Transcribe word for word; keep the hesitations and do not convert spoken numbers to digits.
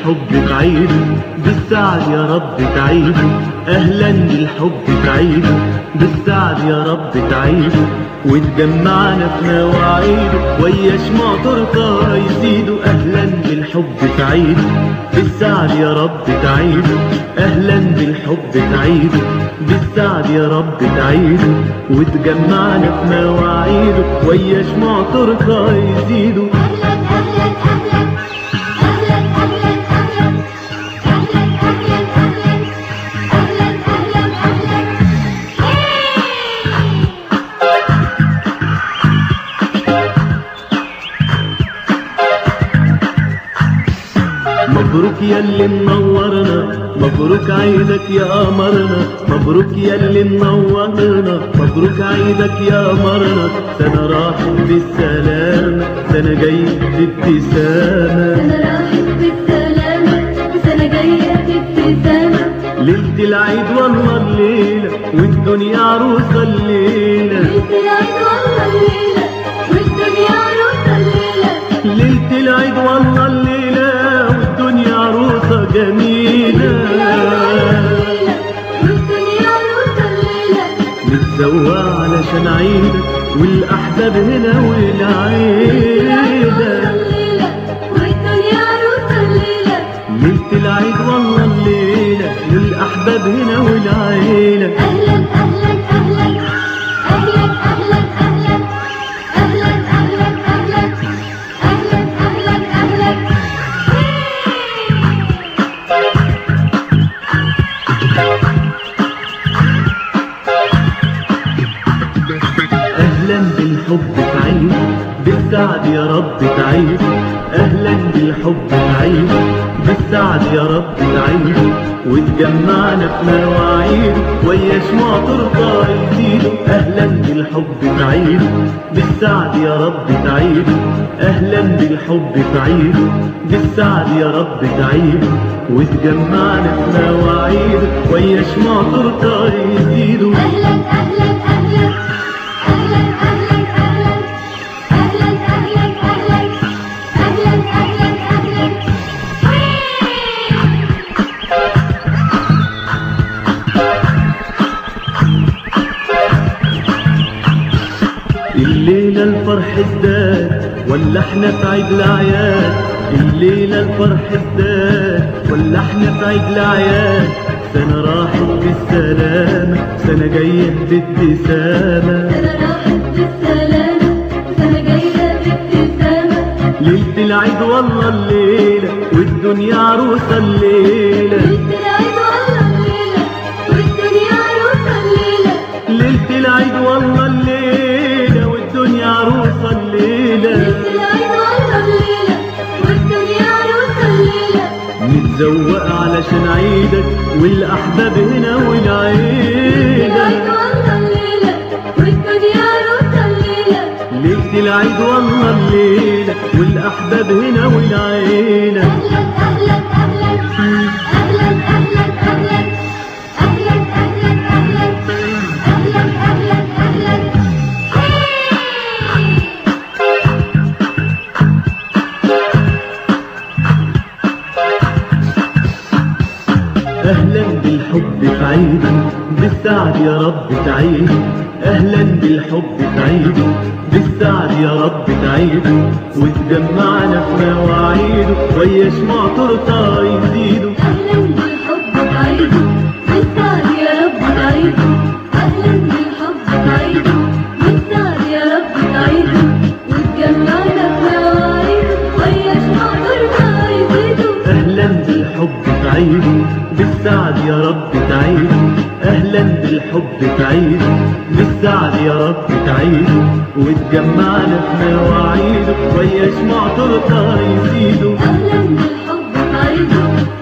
بالحب تعيدوا، بالسعد يا رب تعيدوا. أهلا بالحب تعيدوا، بالسعد يا رب تعيدوا. وتجمعنا في مواعيده ويا شموع تورته يزيدوا. أهلا بالحب تعيدوا، بالسعد يا رب تعيدوا. أهلا بالحب تعيدوا، بالسعد يا رب تعيدوا. وتجمعنا في مواعيده ويا شموع تورته يزيدوا. مبروك ياللي منورنا، مبروك عيدك يا قمرنا. مبروك ياللي منورنا، مبروك عيدك يا قمرنا. سنة راحت بالسلامة، سنة جاية بابتسامة. سنة راحت بالسلامة، سنة جاية بابتسامة. ليلة العيد والله الليلة والدنيا عروسة الليلة. ليلة العيد والله الليلة والدنيا عروسة الليلة. ليلة العيد والله الليلة والدنيا عروسة جميلة. والدنيا عروسة الليلة. متزوقة علشان عيدك والأحباب هنا والعيلة. والدنيا عروسة الليلة. ليلة العيد والله الليلة والأحباب هنا والعيلة. أهلا أهلا أهلا أهلا أهلا أهلا أهلا أهلا أهلا أهلا أهلا أهلا. أهلا بالحب تعيدوا، بالسعد يا رب تعيدوا. أهلا بالحب تعيدوا، بالسعد يا رب تعيدوا. وتجمعنا في مواعيده ويا شموع تورته يزيدوا. أهلا بالحب تعيدوا، بالسعد يا رب تعيدوا. أهلا بالحب تعيدوا، بالسعد يا رب تعيدوا. وتجمعنا في مواعيده ويا شموع تورته يزيدوا. أهلا أهلا أهلا أهلا أهلا أهلا أهلا أهلا أهلا أهلا أهلا. الليلة الفرح ازداد ولا احنا في عيد الأعياد. الليلة الفرح ازداد ولا احنا في عيد الأعياد. سنة راحت بالسلامة، سنة جاية بابتسامة. سنة راحت بالسلامة، سنة جاية بابتسامة. ليلة العيد والله الليلة والدنيا عروسة الليلة. ليلة العيد والله الليلة والدنيا عروسة الليلة. ليلة العيد والله الليلة والدنيا عروسة الليلة. ليلة العيد والله الليلة والدنيا عروسة الليلة. متزوقة علشان عيدك والأحباب هنا والعيلة. ليلة العيد والله الليلة والدنيا عروسة الليلة. ليلة العيد والله الليلة والأحباب هنا والعيلة. أهلا أهلا أهلا أهلا أهلا أهلا أهلا أهلا أهلا أهلا أهلا. أهلا بالحب تعيدوا، بالسعد يا رب تعيدوا. أهلا بالحب تعيدوا، بالسعد يا رب تعيدوا. وتجمعنا في مواعيده ويا شموع تورته يزيدوا. أهلا بالحب تعيدوا، بالسعد يا رب تعيدوا. أهلا بالحب تعيدوا، بالسعد يا رب تعيدوا. وتجمعنا في مواعيده ويا شموع تورته يزيدوا. أهلا بالحب تعيدوا، بالسعد يا رب تعيدوا. أهلا بالحب تعيدوا، بالسعد يا رب تعيدوا. وتجمعنا في مواعيده ويا شموع تورته يزيدوا. أهلا بالحب تعيدوا.